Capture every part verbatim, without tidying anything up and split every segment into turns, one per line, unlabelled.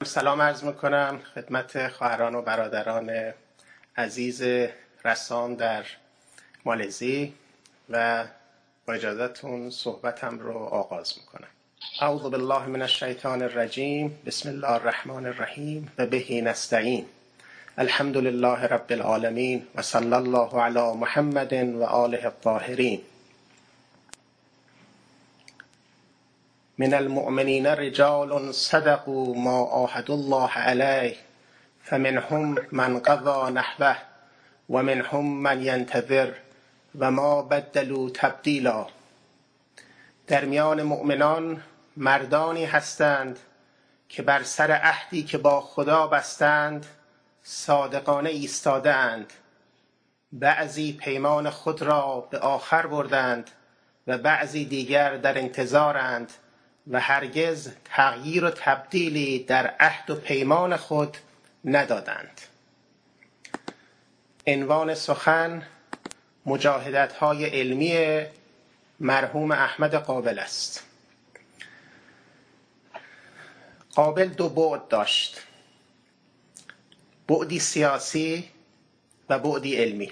سلام عرض میکنم خدمت خواهران و برادران عزیز رسام در مالزی و با اجازهتون صحبتم رو آغاز میکنم. اعوذ بالله من الشیطان الرجیم. بسم الله الرحمن الرحیم و به نستعین. الحمد لله رب العالمین و صلی الله علی محمد و آله الطاهرین. من المؤمنین رجال صدقوا ما عاهدوا الله علیه فمنهم من قضى نحبه و منهم من ینتظر و ما بدلوا تبدیلا. در میان مؤمنان مردانی هستند که بر سر عهدی که با خدا بستند صادقانه ایستاده اند. بعضی پیمان خود را به آخر بردند و بعضی دیگر در انتظارند و هرگز تغییر و تبدیلی در عهد و پیمان خود ندادند. عنوان سخن مجاهدت‌های علمی مرحوم احمد قابل است. قابل دو بعد داشت، بعدی سیاسی و بعدی علمی.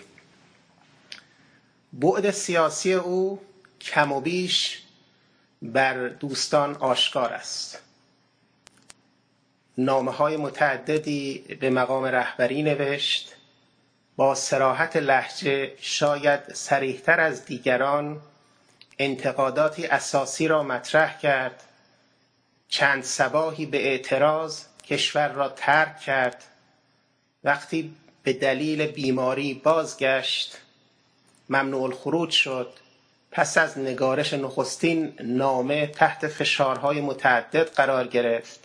بعد سیاسی او کم و بیش بر دوستان آشکار است. نامه‌های متعددی به مقام رهبری نوشت، با صراحت لهجه شاید صریح‌تر از دیگران انتقاداتی اساسی را مطرح کرد. چند صباحی به اعتراض کشور را ترک کرد. وقتی به دلیل بیماری بازگشت ممنوع الخروج شد. پس از نگارش نخستین نامه تحت فشارهای متعدد قرار گرفت.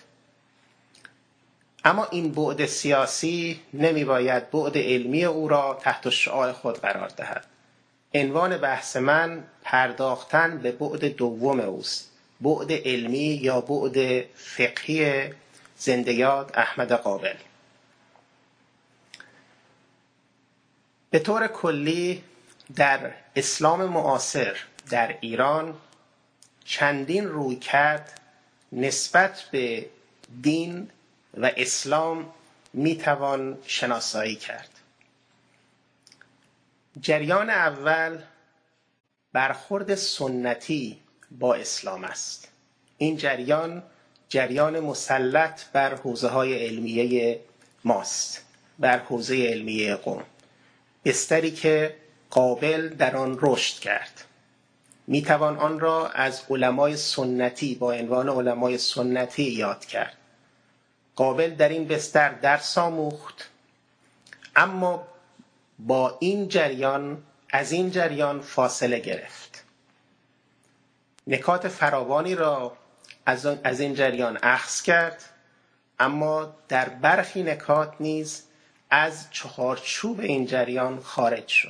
اما این بعد سیاسی نمی باید بعد علمی او را تحت شعاع خود قرار دهد. عنوان بحث من پرداختن به بعد دوم اوست، بعد علمی یا بعد فقهی زنده یاد احمد قابل. به طور کلی در اسلام معاصر در ایران چندین رویکرد نسبت به دین و اسلام میتوان شناسایی کرد. جریان اول برخورد سنتی با اسلام است. این جریان جریان مسلط بر حوزه‌های علمیه ماست، بر حوزه علمیه قم، بستری که قابل در آن رشد کرد. میتوان آن را از علمای سنتی با عنوان علمای سنتی یاد کرد. قابل در این بستر درس آموخت، اما با این جریان از این جریان فاصله گرفت. نکات فراوانی را از این جریان اخذ کرد، اما در برخی نکات نیز از چهارچوب این جریان خارج شد.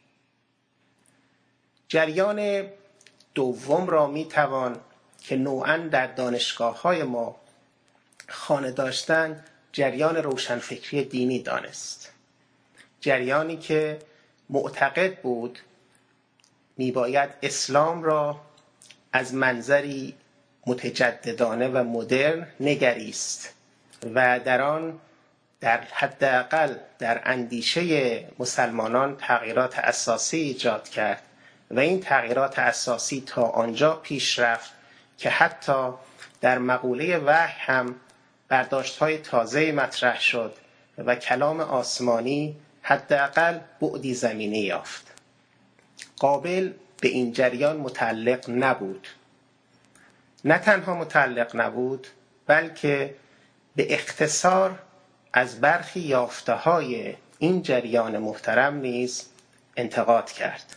جریان دوم را می توان که نوعاً در دانشگاه‌های ما خانه داشتن جریان روشنفکری دینی دانست. جریانی که معتقد بود می باید اسلام را از منظری متجددانه و مدرن نگریست و در آن در حداقل در اندیشه مسلمانان تغییرات اساسی ایجاد کرد و این تغییرات اساسی تا آنجا پیش رفت که حتی در مقوله وحی هم برداشت‌های تازه مطرح شد و کلام آسمانی حداقل بعدی زمینی یافت. قابل به این جریان متعلق نبود. نه تنها متعلق نبود، بلکه به اختصار از برخی یافته‌های این جریان محترم نیز انتقاد کرد.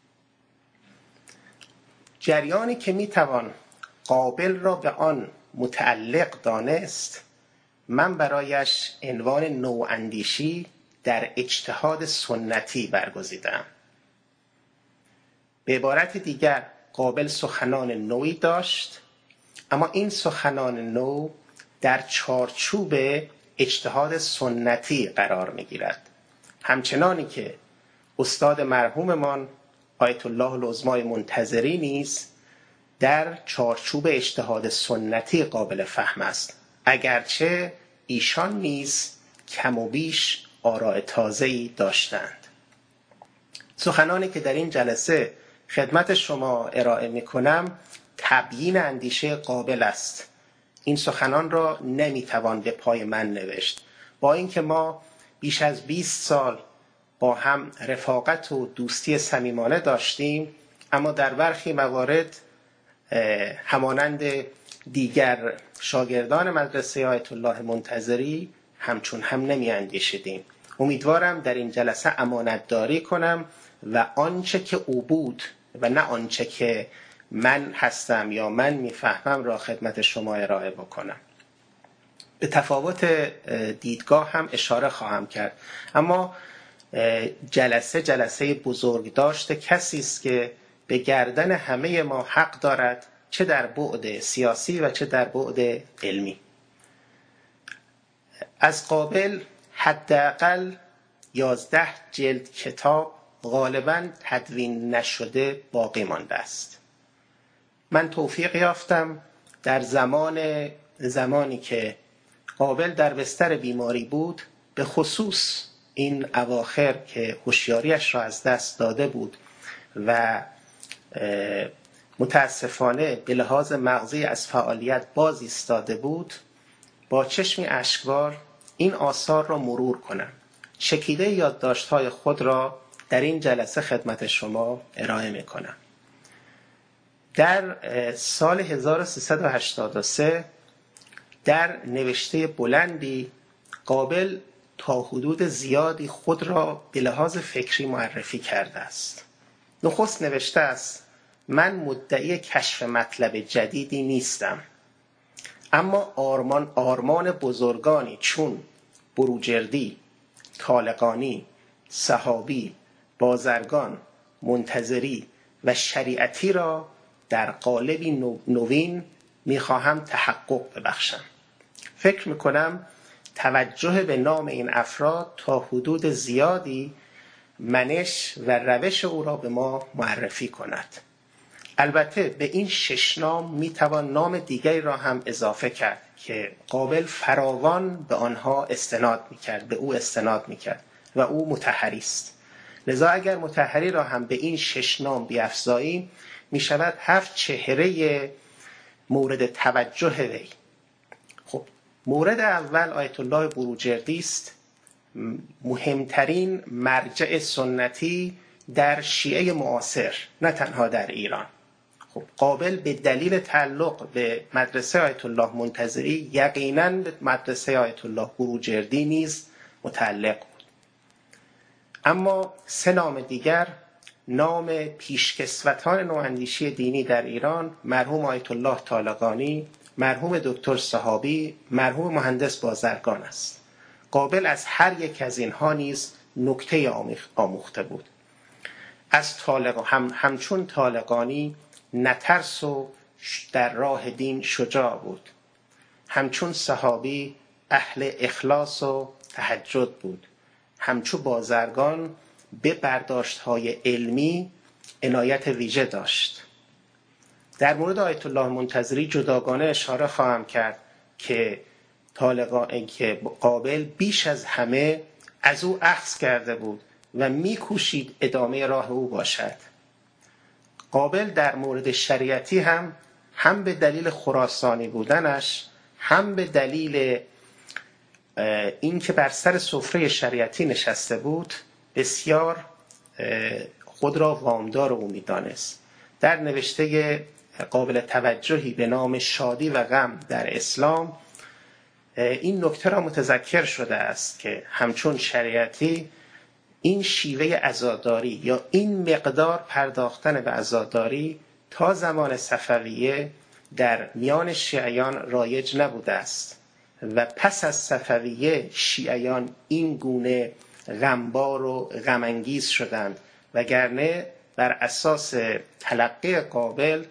جریانی که میتوان قابل را به آن متعلق دانست، من برایش عنوان نواندیشی در اجتهاد سنتی برگزیدم. به عبارت دیگر قابل سخنان نوعی داشت، اما این سخنان نو در چارچوب اجتهاد سنتی قرار میگیرد. همچنانی که استاد مرحوممان آیت الله العظمای منتظری نیز در چارچوب اجتهاد سنتی قابل فهم است. اگرچه ایشان نیز کم و بیش آراء تازه‌ای داشتند. سخنانی که در این جلسه خدمت شما ارائه می کنم تبیین اندیشه قابل است. این سخنان را نمی توان به پای من نوشت. با اینکه ما بیش از بیست سال با هم رفاقت و دوستی صمیمانه داشتیم، اما در برخی موارد همانند دیگر شاگردان مدرسه آیت الله منتظری همچون هم نمی اندیشیدیم. امیدوارم در این جلسه امانتداری کنم و آنچه که او بود و نه آنچه که من هستم یا من میفهمم را خدمت شما ارائه بکنم. به تفاوت دیدگاه هم اشاره خواهم کرد، اما جلسه جلسه بزرگ داشته کسی است که به گردن همه ما حق دارد، چه در بعد سیاسی و چه در بعد علمی. از قابل حداقل یازده جلد کتاب غالباً تدوین نشده باقی مانده است. من توفیق یافتم در زمان زمانی که قابل در بستر بیماری بود، به خصوص این اواخر که هوشیاریش را از دست داده بود و متاسفانه به لحاظ مغزی از فعالیت باز ایستاده بود، با چشمی اشکبار این آثار را مرور کنم. چکیده یادداشت‌های خود را در این جلسه خدمت شما ارائه می‌کنم. در سال هزار و سیصد و هشتاد و سه در نوشته بلندی قابل تا حدود زیادی خود را به لحاظ فکری معرفی کرده است. نخست نوشته است: من مدعی کشف مطلب جدیدی نیستم، اما آرمان آرمان بزرگانی چون بروجردی، طالقانی، صحابی، بازرگان، منتظری و شریعتی را در قالبی نوین میخواهم تحقق ببخشم. فکر میکنم توجه به نام این افراد تا حدود زیادی منش و روش او را به ما معرفی کند. البته به این شش نام میتوان نام دیگری را هم اضافه کرد که قابل فراوان به آنها استناد میکرد، به او استناد میکرد و او مطهری است. لذا اگر مطهری را هم به این شش نام بیفزاییم، میشود هفت چهره مورد توجه وی. خب مورد اول آیت الله بروجردی است، مهمترین مرجع سنتی در شیعه معاصر، نه تنها در ایران. خب قابل به دلیل تعلق به مدرسه آیت الله منتظری یقیناً به مدرسه آیت الله بروجردی نیز متعلق بود. اما سه نام دیگر، نام پیشکسوتان نواندیشی دینی در ایران، مرحوم آیت الله طالقانی، مرحوم دکتر صحابی، مرحوم مهندس بازرگان است. قابل از هر یک از اینها نیز نکته آموخته بود. از طالق هم همچون طالقانی نترس و در راه دین شجاع بود. همچون صحابی اهل اخلاص و تهجد بود. همچو بازرگان به برداشت‌های علمی عنایت ویژه داشت. در مورد آیت الله منتظری جداگانه اشاره خواهم کرد که طالقانی که قابل بیش از همه از او اخذ کرده بود و می‌کوشید ادامه راه او باشد. قابل در مورد شریعتی هم هم به دلیل خراسانی بودنش، هم به دلیل این که بر سر سفره شریعتی نشسته بود، بسیار خود را وامدار او می‌دانست. در نوشته قابل توجهی به نام شادی و غم در اسلام این نکته را متذکر شده است که همچون شریعتی این شیوه عزاداری یا این مقدار پرداختن به عزاداری تا زمان صفویه در میان شیعیان رایج نبوده است و پس از صفویه شیعیان این گونه غمبار و غمانگیز شدند، وگرنه بر اساس تلقی قابل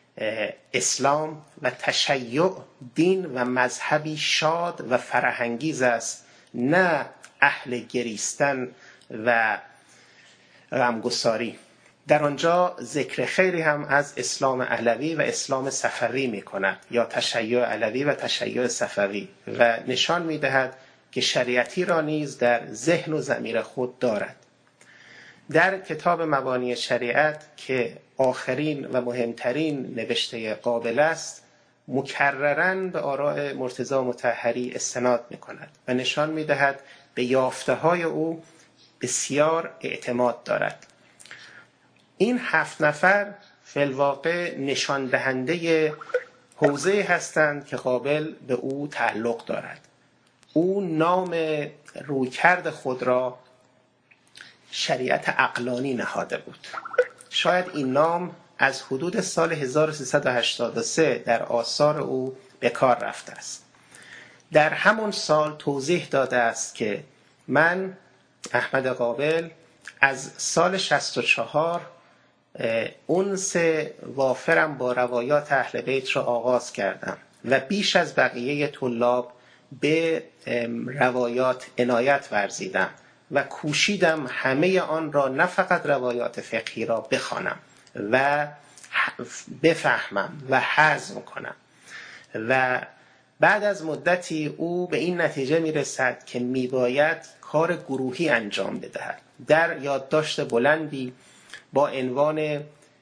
اسلام و تشیع دین و مذهبی شاد و فرحانگیز است، نه اهل گریستن و غمگساری. در آنجا ذکر خیری هم از اسلام علوی و اسلام صفوی می کند یا تشیع علوی و تشیع صفوی و نشان می دهد که شریعتی را نیز در ذهن و ضمیر خود دارد. در کتاب مبانی شریعت که آخرین و مهمترین نوشته قابل است، مکرراً به آراء مرتضی مطهری استناد می کند و نشان می دهد به یافته های او بسیار اعتماد دارد. این هفت نفر فی الواقع نشان دهنده حوزه هستند که قابل به او تعلق دارد. او نام رویکرد خود را شریعت عقلانی نهاده بود. شاید این نام از حدود سال هزار و سیصد و هشتاد و سه در آثار او به کار رفته است. در همون سال توضیح داده است که من احمد قابل از سال شصت و چهار انس وافرم با روایات اهل بیت را آغاز کردم و بیش از بقیه طلاب به روایات عنایت ورزیدم و کوشیدم همه آن را، نه فقط روایات فقهی را، بخوانم و بفهمم و هضم کنم. و بعد از مدتی او به این نتیجه میرسد که میباید کار گروهی انجام بدهد. در یادداشت بلندی با عنوان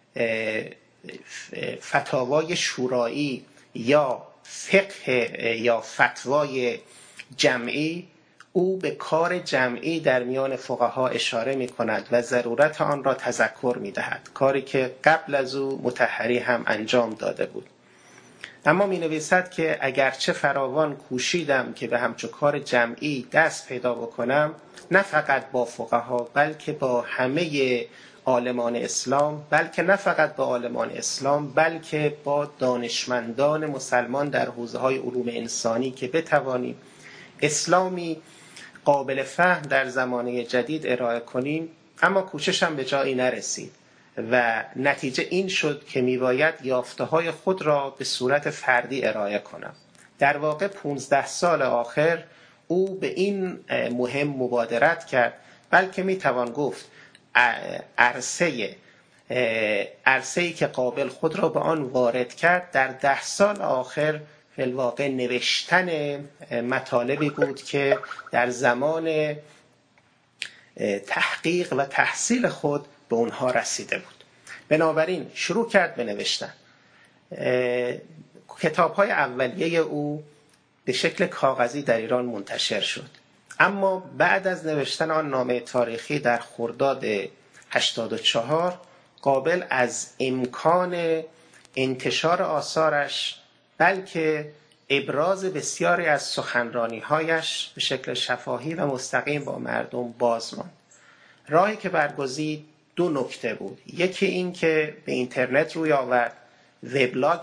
فتاوای شورایی یا فقه یا فتوای جمعی، او به کار جمعی در میان فقها اشاره می کند و ضرورت آن را تذکر می دهد، کاری که قبل از او مطهری هم انجام داده بود. اما می نویسد که اگرچه فراوان کوشیدم که به همچو کار جمعی دست پیدا بکنم، نه فقط با فقها بلکه با همه عالمان اسلام، بلکه نه فقط با عالمان اسلام بلکه با دانشمندان مسلمان در حوزه‌های علوم انسانی، که بتوانیم اسلامی قابل فهم در زمانه جدید ارائه کنیم. اما کوششم به جایی نرسید و نتیجه این شد که میباید یافته‌های خود را به صورت فردی ارائه کنم. در واقع پونزده سال آخر او به این مهم مبادرت کرد، بلکه میتوان گفت عرصه عرصه‌ای که قابل خود را به آن وارد کرد در ده سال آخر فی الواقع نوشتن مطالبی بود که در زمان تحقیق و تحصیل خود به اونها رسیده بود. بنابراین شروع کرد به نوشتن. کتاب‌های اولیه او به شکل کاغذی در ایران منتشر شد، اما بعد از نوشتن آن نامه تاریخی در خرداد هشتاد و چهار، قابل از امکان انتشار آثارش بلکه ابراز بسیاری از سخنرانی‌هایش به شکل شفاهی و مستقیم با مردم باز ماند. راهی که برگزید دو نکته بود. یکی این که به اینترنت روی آورد، وبلاگ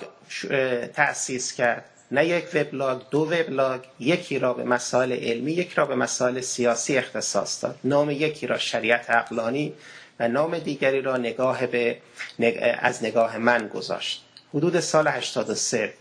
تأسیس کرد، نه یک وبلاگ، دو وبلاگ، یکی را به مسائل علمی، یک را به مسائل سیاسی اختصاص داد. نام یکی را شریعت عقلانی و نام دیگری را نگاه به نگ... از نگاه من گذاشت. حدود سال هشتاد و سه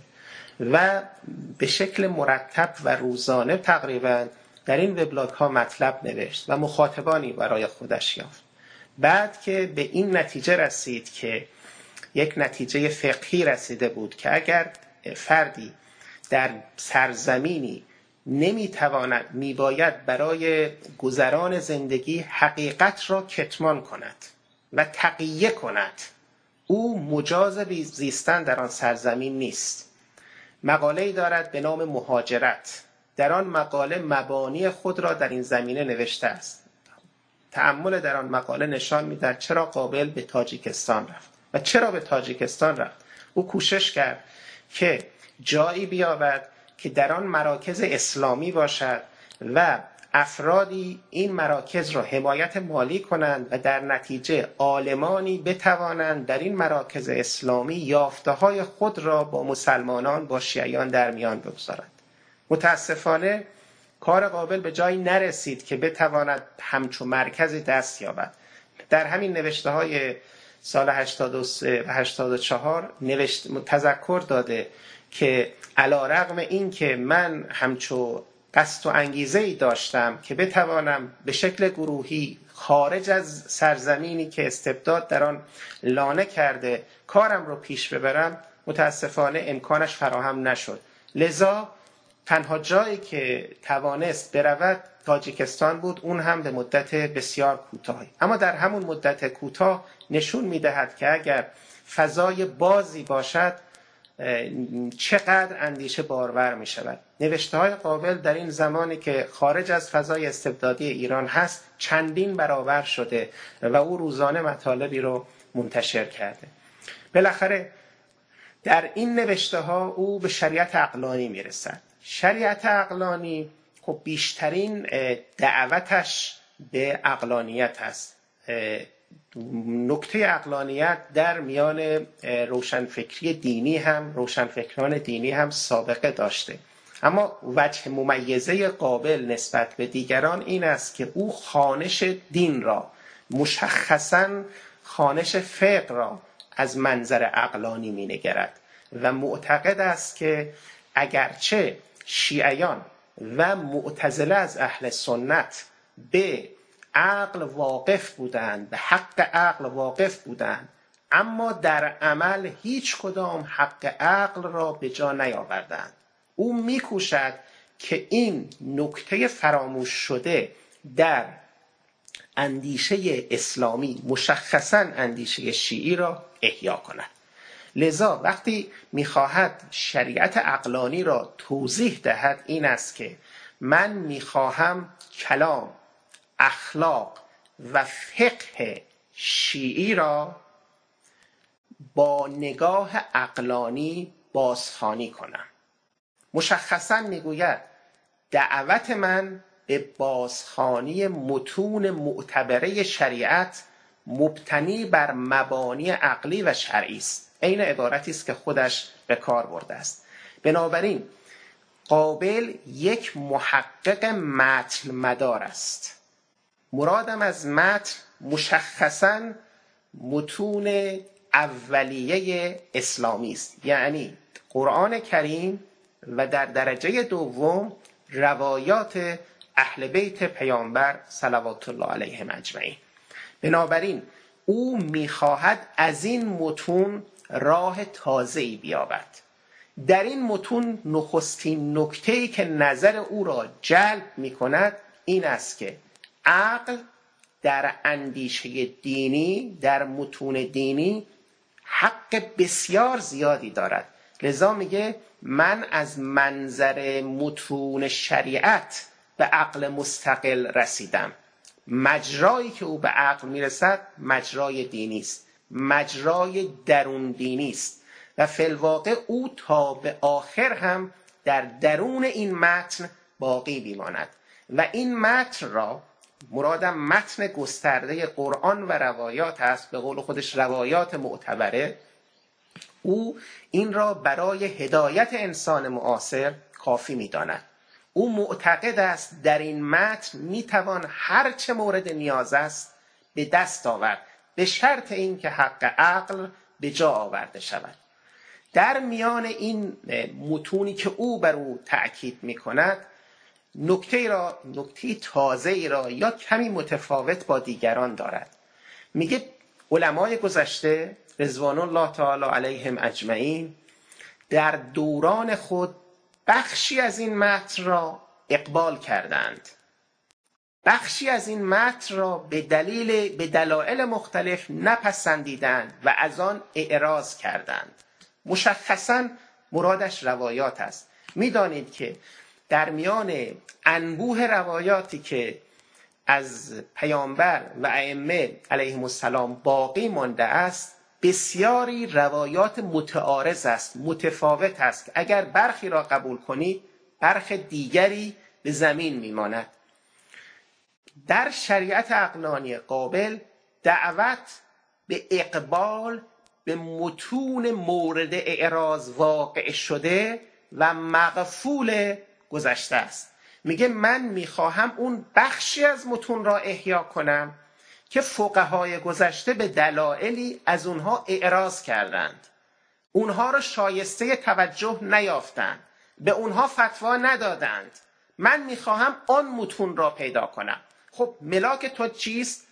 و به شکل مرتب و روزانه تقریبا در این وبلاگ ها مطلب نوشت و مخاطبانی برای خودش یافت. بعد که به این نتیجه رسید که یک نتیجه فقهی رسیده بود که اگر فردی در سرزمینی نمیتواند، میباید برای گذران زندگی حقیقت را کتمان کند و تقیه کند، او مجاز زیستن در آن سرزمین نیست. مقاله‌ای دارد به نام مهاجرت. در آن مقاله مبانی خود را در این زمینه نوشته است. تأمل در آن مقاله نشان می‌دهد چرا قابل به تاجیکستان رفت و چرا به تاجیکستان رفت. او کوشش کرد که جایی بیابد که در آن مراکز اسلامی باشد و افرادی این مراکز را حمایت مالی کنند و در نتیجه عالمانی بتوانند در این مراکز اسلامی یافته‌های خود را با مسلمانان، با شیعیان در میان بگذارند. متاسفانه کار قابل به جایی نرسید که بتواند همچون مرکزی دست یابد. در همین نوشته‌های سال هشتاد و سه و هشتاد و چهار نوشت تذکر داده که علی‌رغم این که من همچون قصد و انگیزه‌ای داشتم که بتوانم به شکل گروهی خارج از سرزمینی که استبداد در آن لانه کرده کارم رو پیش ببرم، متاسفانه امکانش فراهم نشد. لذا تنها جایی که توانست برود تاجیکستان بود، اون هم به مدت بسیار کوتاهی. اما در همون مدت کوتاه نشون می‌دهد که اگر فضای بازی باشد چقدر اندیشه بارور می شود. نوشته های قابل در این زمانی که خارج از فضای استبدادی ایران هست چندین برابر شده و او روزانه مطالبی رو منتشر کرده. بالاخره در این نوشته ها او به شریعت عقلانی می رسد. شریعت عقلانی خب بیشترین دعوتش به عقلانیت است. نکته عقلانیت در میان روشنفکری دینی هم روشنفکران دینی هم سابقه داشته، اما وجه ممیزه قابل نسبت به دیگران این است که او خوانش دین را، مشخصاً خوانش فقه را از منظر عقلانی می نگرد و معتقد است که اگرچه شیعیان و معتزله از اهل سنت به عقل واقف بودند، به حق عقل واقف بودند، اما در عمل هیچ کدام حق عقل را به جا نیاوردند. او میکوشد که این نکته فراموش شده در اندیشه اسلامی، مشخصاً اندیشه شیعی را احیا کند. لذا وقتی میخواهد شریعت عقلانی را توضیح دهد این است که من میخواهم کلام، اخلاق و فقه شیعی را با نگاه عقلانی بازخوانی کنم. مشخصاً میگوید دعوت من به بازخوانی متون معتبره شریعت مبتنی بر مبانی عقلی و شرعی است. این عبارتی است که خودش به کار برده است. بنابراین قابل یک محقق متن مدار است. مرادم از متن مشخصاً متون اولیه اسلامی است، یعنی قرآن کریم و در درجه دوم روایات اهل بیت پیامبر صلوات الله علیهم اجمعین. بنابراین او میخواهد از این متون راه تازه‌ای بیابد. در این متون نخستین نکته‌ای که نظر او را جلب میکند این است که عقل در اندیشه دینی، در متون دینی حق بسیار زیادی دارد. لذا میگه من از منظر متون شریعت به عقل مستقل رسیدم. مجرایی که او به عقل میرسد مجرای دینی است، مجرای درون دینی است و فی الواقع او تا به آخر هم در درون این متن باقی میماند و این متن را، مرادم متن گسترده قرآن و روایات است، به قول خودش روایات معتبره، او این را برای هدایت انسان معاصر کافی می‌داند. او معتقد است در این متن میتوان هر چه مورد نیاز است به دست آورد، به شرط این که حق عقل به جا آورده شود. در میان این متونی که او بر او تأکید میکند نکته را، نکته تازه را یا کمی متفاوت با دیگران دارد. میگه علمای گذشته رضوان الله تعالی علیهم اجمعین در دوران خود بخشی از این متن را اقبال کردند، بخشی از این متن را به دلیل به دلایل مختلف نپسندیدند و از آن اعراض کردند. مشخصاً مرادش روایات است. میدانید که در میان انبوه روایاتی که از پیامبر و ائمه علیهم السلام باقی مانده است بسیاری روایات متعارض است، متفاوت است. اگر برخی را قبول کنید برخی دیگری به زمین میماند. در شریعت عقلانی قابل دعوت به اقبال به متون مورد اعراض واقع شده و مغفول گذشته است. میگه من میخواهم اون بخشی از متون را احیا کنم که فقهای گذشته به دلایلی از اونها اعراض کردند، اونها را شایسته توجه نیافتند، به اونها فتوا ندادند. من میخواهم آن متون را پیدا کنم. خب ملاک تو چیست؟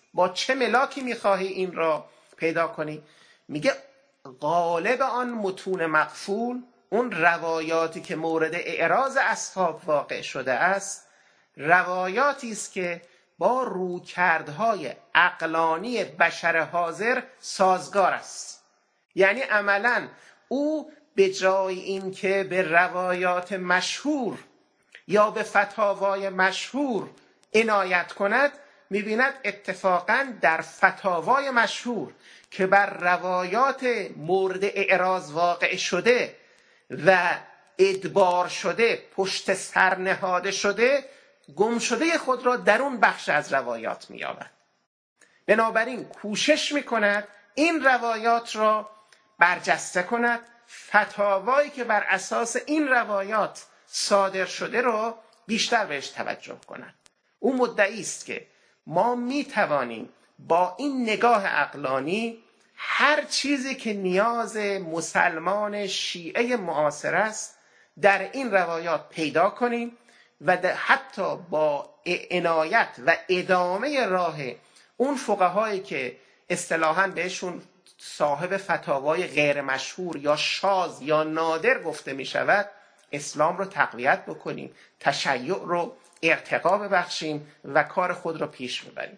با چه ملاکی میخواهی این را پیدا کنی؟ میگه غالب آن متون مقفول، اون روایاتی که مورد اعراض اصحاب واقع شده است، روایاتی است که با رویکردهای عقلانی بشر حاضر سازگار است. یعنی عملاً او به جای این که به روایات مشهور یا به فتاوای مشهور عنایت کند، می‌بیند اتفاقاً در فتاوای مشهور که بر روایات مورد اعراض واقع شده و ادبار شده، پشت سر نهاده شده، گم شده خود را در اون بخش از روایات می‌یابد. بنابراین کوشش می‌کند این روایات را برجسته کند، فتاوایی که بر اساس این روایات صادر شده رو بیشتر بهش توجه کند. او مدعی است که ما میتوانیم با این نگاه عقلانی هر چیزی که نیاز مسلمان شیعه معاصر است در این روایات پیدا کنیم و حتی با عنایت و ادامه راه اون فقهایی که اصطلاحاً بهشون صاحب فتاوای غیر مشهور یا شاذ یا نادر گفته می شود، اسلام رو تقویت بکنیم، تشیع رو ارتقا ببخشیم و کار خود رو پیش ببریم.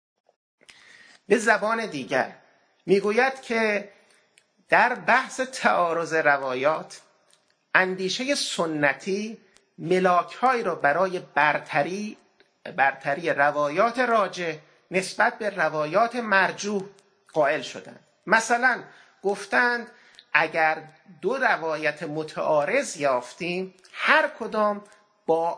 به زبان دیگر میگوید که در بحث تعارض روایات، اندیشه سنتی ملاک‌هایی را برای برتری برتری روایات راجح نسبت به روایات مرجوح قائل شدند. مثلا گفتند اگر دو روایت متعارض یافتیم، هر کدام با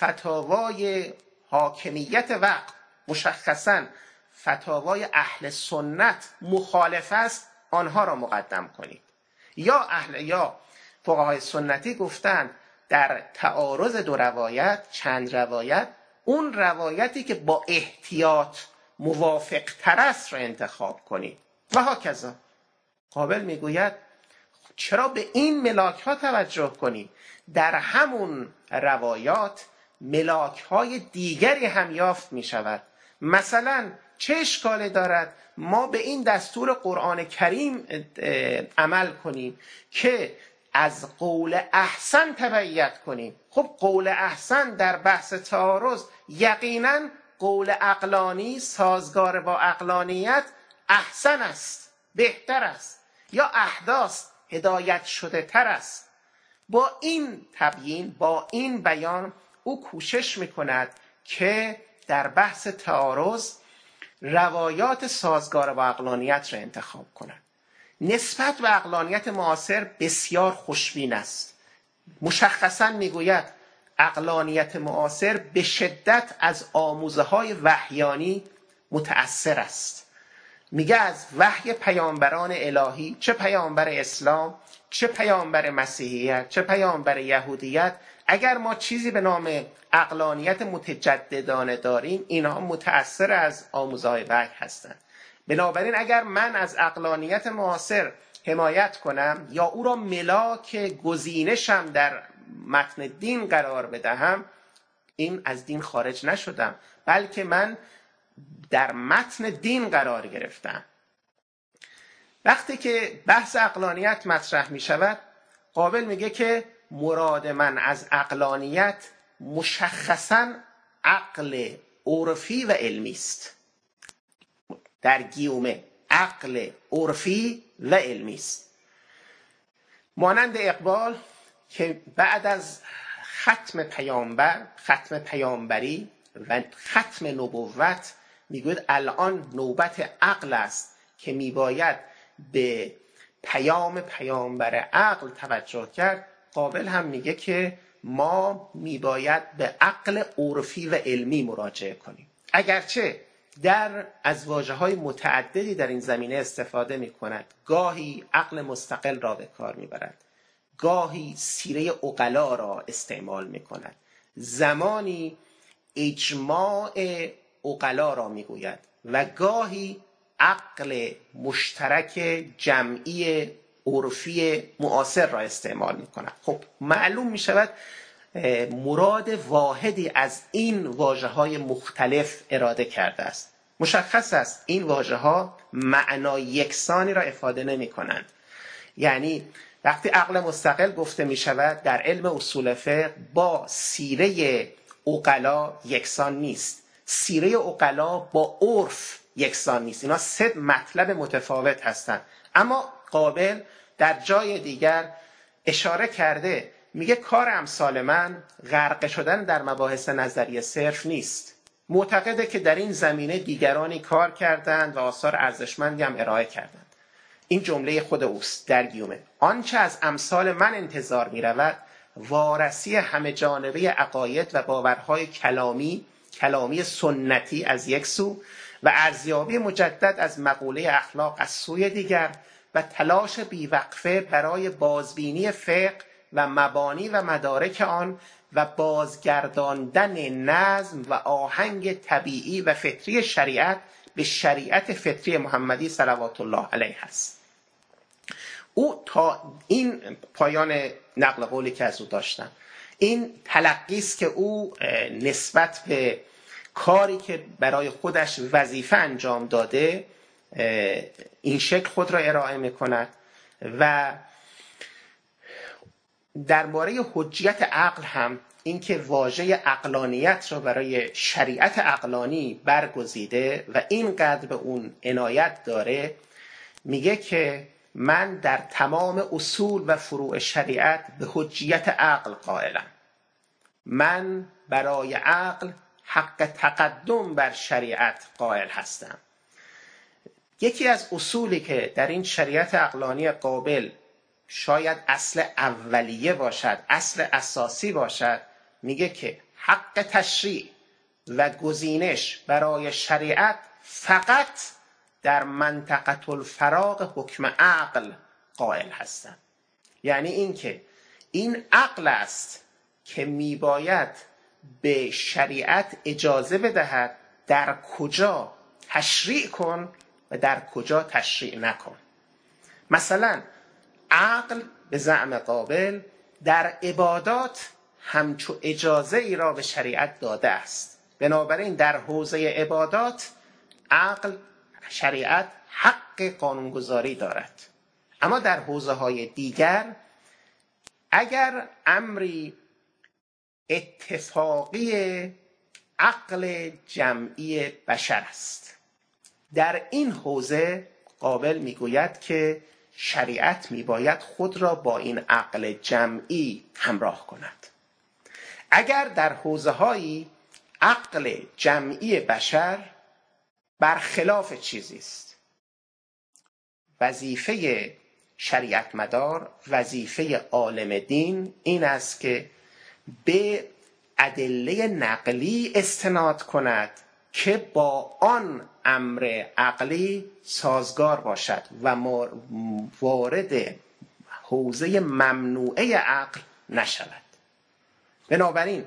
فتاوای حاکمیت وقت، مشخصاً فتاوای اهل سنت مخالف است، آنها را مقدم کنید. یا اهل یا فقهای سنتی گفتند در تعارض دو روایت، چند روایت، اون روایتی که با احتیاط موافق تر است را انتخاب کنید و هاکذا. قابل میگوید چرا به این ملاک ها توجه کنید؟ در همون روایات ملاک های دیگری هم یافت می شود. مثلا چه اشکالی دارد ما به این دستور قرآن کریم عمل کنیم که از قول احسن تبعیت کنیم؟ خب قول احسن در بحث تعارض یقینا قول عقلانی سازگار با عقلانیت احسن است، بهتر است، یا احداث هدایت شده تر است. با این تبیین، با این بیان، او کوشش میکند که در بحث تعارض روایات سازگار با عقلانیت را انتخاب کند. نسبت به عقلانیت معاصر بسیار خوشبین است. مشخصاً میگوید عقلانیت معاصر به شدت از آموزه های وحیانی متأثر است. میگه از وحی پیامبران الهی، چه پیامبر اسلام، چه پیامبر مسیحیت، چه پیامبر یهودیت، اگر ما چیزی به نام عقلانیت متجددانه داریم، اینها متأثر از آموزه های وحی هستند. بنابراین اگر من از عقلانیت معاصر حمایت کنم یا او را ملاک گزینشم در متن دین قرار بدهم، این از دین خارج نشدم، بلکه من در متن دین قرار گرفتم. وقتی که بحث عقلانیت مطرح می شود، قابل میگه که مراد من از عقلانیت مشخصاً عقل عرفی و علمی است. در گیومه عقل عرفی و علمی است. مانند اقبال که بعد از ختم پیامبر، ختم پیامبری و ختم نبوت میگوید الان نوبت عقل است که میباید به پیام پیامبر عقل توجه کرد. قابل هم میگه که ما میباید به عقل عرفی و علمی مراجعه کنیم. اگرچه در از واژه‌های متعددی در این زمینه استفاده میکند، گاهی عقل مستقل را به کار میبرد، گاهی سیره عقلا را استعمال میکند، زمانی اجماع عقلا را میگوید و گاهی عقل مشترک جمعی عرفی معاصر را استعمال میکند. خب معلوم میشود مراد واحدی از این واژه‌های مختلف اراده کرده است. مشخص است این واژه ها معنای یکسانی را افاده نمی کنند. یعنی وقتی عقل مستقل گفته می شود در علم اصول فقه با سیره عقلا یکسان نیست، سیره عقلا با عرف یکسان نیست، اینا سه مطلب متفاوت هستند. اما قابل در جای دیگر اشاره کرده، میگه کار امثال من غرق شدن در مباحث نظریه صرف نیست، معتقده که در این زمینه دیگرانی کار کردند و آثار ارزشمندی هم ارائه کردند. این جمله خود اوست در گیومه. آنچه از امثال من انتظار می رود وارسی همه جانبه عقاید و باورهای کلامی کلامی سنتی از یک سو و ارزیابی مجدد از مقوله اخلاق از سوی دیگر و تلاش بیوقفه برای بازبینی فقه و مبانی و مدارک آن و بازگرداندن نظم و آهنگ طبیعی و فطری شریعت به شریعت فطری محمدی صلوات الله علیه است. او تا این پایان نقل قولی که از او داشتم، این تلقی است که او نسبت به کاری که برای خودش وظیفه انجام داده این شکل خود را ارائه می‌کند و درباره حجیت عقل هم اینکه واژه عقلانیت را برای شریعت عقلانی برگزیده و اینقدر به اون عنایت داره، میگه که من در تمام اصول و فروع شریعت به حجیت عقل قائلم. من برای عقل حق تقدم بر شریعت قائل هستم. یکی از اصولی که در این شریعت عقلانی قابل شاید اصل اولیه باشد، اصل اساسی باشد، میگه که حق تشریع و گزینش برای شریعت فقط در منطقه الفراغ حکم عقل قائل هستند. یعنی اینکه این عقل است که میباید به شریعت اجازه بدهد در کجا تشریع کن و در کجا تشریع نکن. مثلا عقل به زعم قابل در عبادات همچو اجازه ای را به شریعت داده است، بنابراین در حوزه عبادات عقل شریعت حق قانونگذاری دارد. اما در حوزه های دیگر اگر امری اتفاقی عقل جمعی بشر است، در این حوزه قابل میگوید که شریعت میباید خود را با این عقل جمعی همراه کند. اگر در حوزه هایی عقل جمعی بشر برخلاف چیزی است، وظیفه شریعت مدار، وظیفه عالم دین این است که به ادله نقلی استناد کند که با آن امر عقلی سازگار باشد و وارد حوزه ممنوعه عقل نشود. بنابراین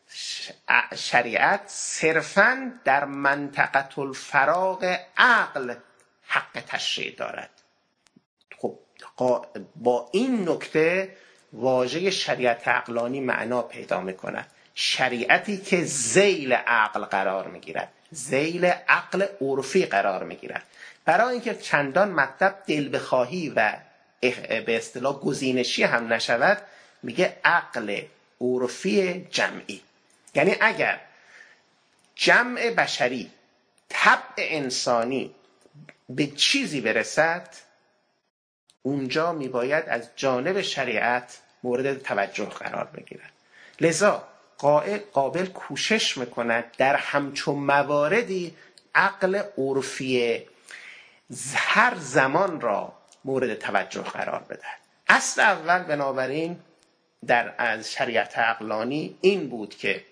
شریعت صرفاً در منطقه الفراغ عقل حق تشریع دارد. خب با این نکته واژه شریعت عقلانی معنا پیدا می‌کند. شریعتی که ذیل عقل قرار می‌گیرد، ذیل عقل عرفی قرار می‌گیرد. برای اینکه چندان مطلب دل بخواهی و به اصطلاح گزینشی هم نشود، میگه عقل عرفی جمعی. یعنی اگر جمع بشری، طبع انسانی به چیزی برسد، اونجا میباید از جانب شریعت مورد توجه قرار بگیرد. لذا قابل کوشش میکند در همچون مواردی عقل عرفی هر زمان را مورد توجه قرار بدهد. اصل اول بنابراین در از شریعت عقلانی این بود که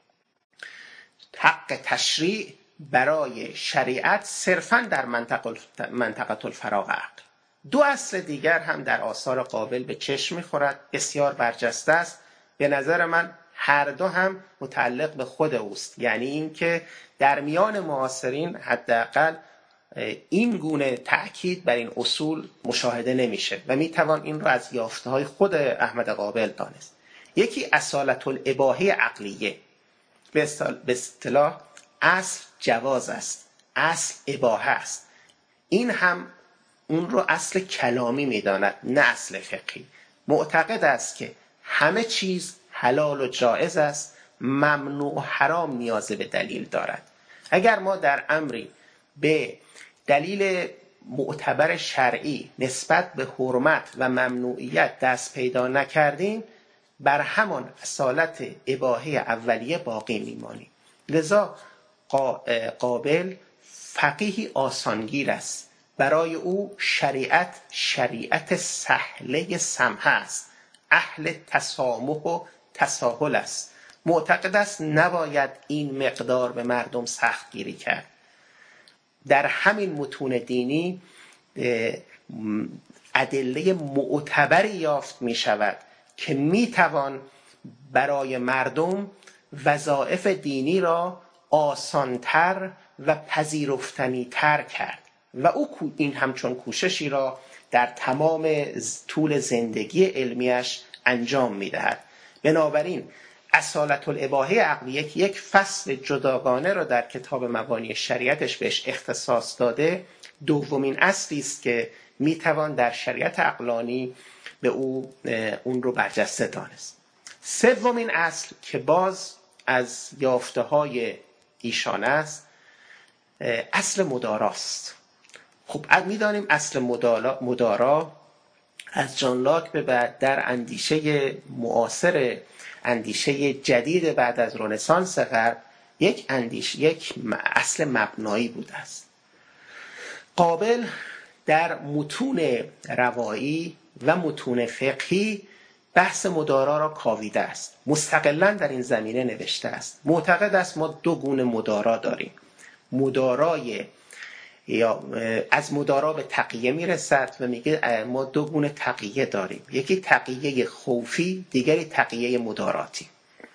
حق تشریع برای شریعت صرفاً در منطقه الفراغ عقل. دو اصل دیگر هم در آثار قابل به چشم می‌خورد، بسیار برجسته است. به نظر من هر دو هم متعلق به خود اوست. یعنی این که در میان معاصرین حداقل این گونه تأکید بر این اصول مشاهده نمیشه و میتوان این را از یافته‌های خود احمد قابل دانست. یکی اصالت الاباحه عقلیه، به اصطلاح اصل جواز است اصل اباحه است. این هم اون رو اصل کلامی میداند، نه اصل فقهی. معتقد است که همه چیز حلال و جائز است، ممنوع و حرام نیاز به دلیل دارد. اگر ما در امری به دلیل معتبر شرعی نسبت به حرمت و ممنوعیت دست پیدا نکردیم، بر همان اصالت اباحه اولیه باقی میمانیم. لذا قابل فقیهی آسانگیر است. برای او شریعت شریعت سهله سمحه است، اهل تسامح و تساهل است. معتقد است نباید این مقدار به مردم سخت گیری کرد. در همین متون دینی ادله معتبری یافت می شود که می توان برای مردم وظایف دینی را آسانتر و پذیرفتنی تر کرد و او این همچون کوششی را در تمام طول زندگی علمیش انجام می دهد. بنابراین اصالت الاباحه عقلیه که یک فصل جداگانه را در کتاب مبانی شریعتش بهش اختصاص داده، دومین اصلی است که میتوان در شریعت عقلانی به او اون رو برجسته دانست. سومین اصل که باز از یافته های ایشان است، اصل مداراست. خب میدانیم اصل مدارا از جان لاک به بعد در اندیشه معاصر، اندیشه جدید بعد از رنسانس غرب، یک اندیشه یک اصل مبنایی بوده است. قابل در متون روایی و متون فقهی بحث مدارا را کاویده است، مستقلاً در این زمینه نوشته است. معتقد است ما دو گونه مدارا داریم. مدارای یا از مدارا به تقیه میرسد و میگه ما دو گونه تقیه داریم، یکی تقیه خوفی، دیگری تقیه مداراتی.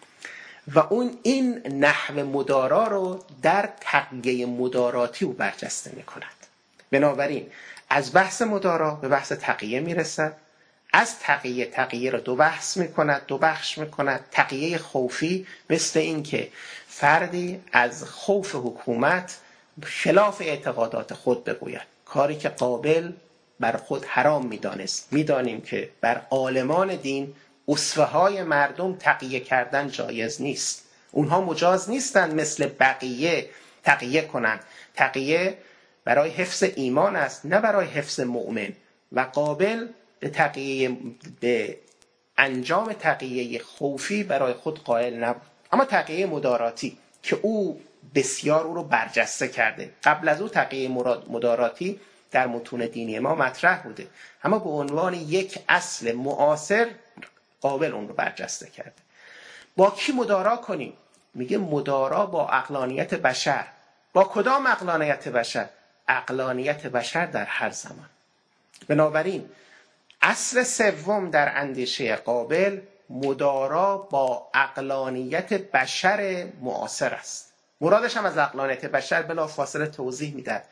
و اون این نحو مدارا رو در تقیه مداراتی او برجسته میکند. بنابراین از بحث مدارا به بحث تقیه میرسد، از تقیه تقیه رو دو بحث میکند، دو بخش میکند. تقیه خوفی مثل این که فردی از خوف حکومت خلاف اعتقادات خود بگوید، کاری که قابل بر خود حرام میدانست. میدانیم که بر عالمان دین اسوه های مردم تقیه کردن جایز نیست. اونها مجاز نیستند مثل بقیه تقیه کنند. تقیه برای حفظ ایمان است، نه برای حفظ مؤمن. و قابل به تقیه به انجام تقیه خوفی برای خود قائل نبود. اما تقیه مداراتی که او بسیار او رو برجسته کرده، قبل از او تقیه مداراتی در متون دینی ما مطرح بوده، اما به عنوان یک اصل معاصر قابل اون رو برجسته کرده. با کی مدارا کنیم؟ میگه مدارا با عقلانیت بشر. با کدام عقلانیت بشر؟ عقلانیت بشر در هر زمان. بنابراین اصل سوم در اندیشه قابل مدارا با عقلانیت بشر معاصر است. مرادش هم از عقلانیت بشر بلا فاصله توضیح میده،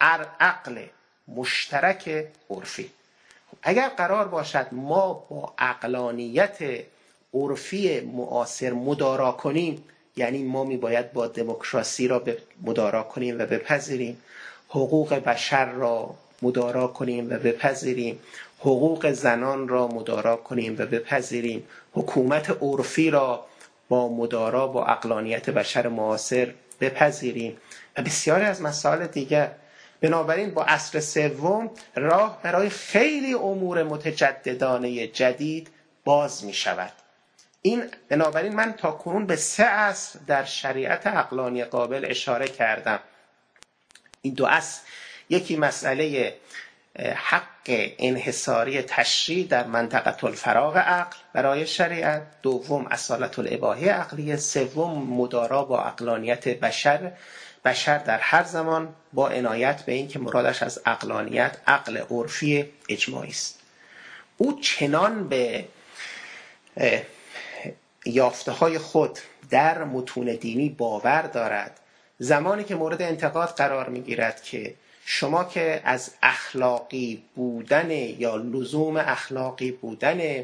عقل مشترک عرفی. اگر قرار باشد ما با عقلانیت عرفی معاصر مدارا کنیم، یعنی ما میباید با دموکراسی را مدارا کنیم و بپذیریم، حقوق بشر را مدارا کنیم و بپذیریم، حقوق زنان را مدارا کنیم و بپذیریم، حکومت عرفی را با مدارا با عقلانیت بشر معاصر بپذیریم و بسیاری از مسائل دیگر. بنابراین با اصل سوم راه برای خیلی امور متجددانه جدید باز می شود. این بنابراین من تا کنون به سه اصل در شریعت عقلانی قابل اشاره کردم. این دو اصل، یکی مسئله حق انحصاری تشریع در منطقه الفراغ عقل برای شریعت، دوم اصالت الاباحه عقلیه، سوم مدارا با عقلانیت بشر بشر در هر زمان، با عنایت به این که مرادش از عقلانیت عقل عرفی اجماعی است. او چنان به یافته های خود در متون دینی باور دارد، زمانی که مورد انتقاد قرار می گیرد که شما که از اخلاقی بودن یا لزوم اخلاقی بودن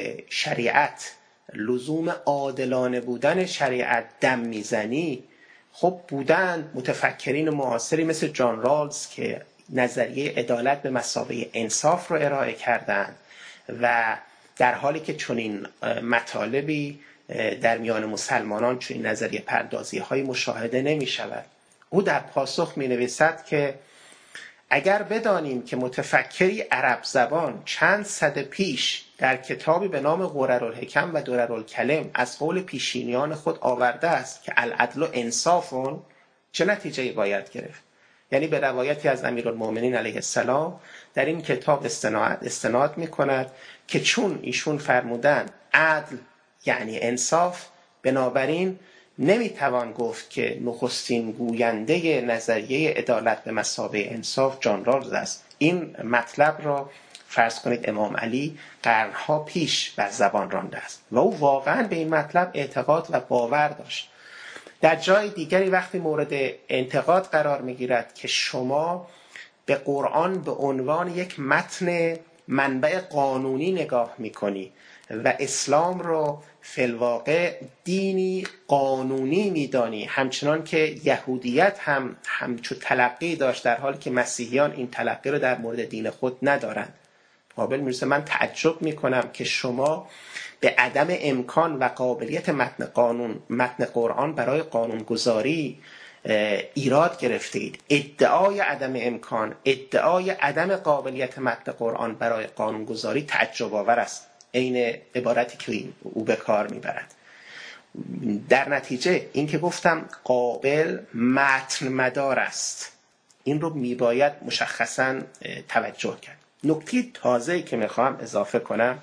شریعت، لزوم عادلانه بودن شریعت دم میزنی، خب بودند متفکرین معاصری مثل جان رالز که نظریه عدالت به مثابه انصاف رو ارائه کردند و در حالی که چنین مطالبی در میان مسلمانان چنین نظریه پردازی های مشاهده نمی شود. او در پاسخ می نویسد که اگر بدانیم که متفکری عرب زبان چند صد پیش در کتابی به نام غررالحکم و دررالکلم از قول پیشینیان خود آورده است که العدل و انصافون، چه نتیجه‌ای باید گرفت؟ یعنی به روایتی از امیرالمومنین علیه السلام در این کتاب استناد, استناد می کند که چون ایشون فرمودن عدل یعنی انصاف، بنابراین نمیتوان گفت که نخستین گوینده نظریه عدالت به مثابه انصاف جان رالز است. این مطلب را فرض کنید امام علی قرنها پیش بر زبان رانده است و او واقعا به این مطلب اعتقاد و باور داشت. در جای دیگری وقتی مورد انتقاد قرار میگیرد که شما به قرآن به عنوان یک متن منبع قانونی نگاه میکنی و اسلام رو فی الواقع دینی قانونی میدانی، همچنان که یهودیت هم همچو تلقی داشت در حالی که مسیحیان این تلقی رو در مورد دین خود ندارند. قابل میرسه من تعجب میکنم که شما به عدم امکان و قابلیت متن قانون متن قرآن برای قانونگذاری ایراد گرفتید. ادعای عدم امکان، ادعای عدم قابلیت متن قرآن برای قانونگذاری تعجب آور است، عین عبارتی که او به کار میبرد. در نتیجه این که گفتم قابل متن مدار است، این رو میباید مشخصا توجه کرد. نکته تازه‌ای که میخوام اضافه کنم،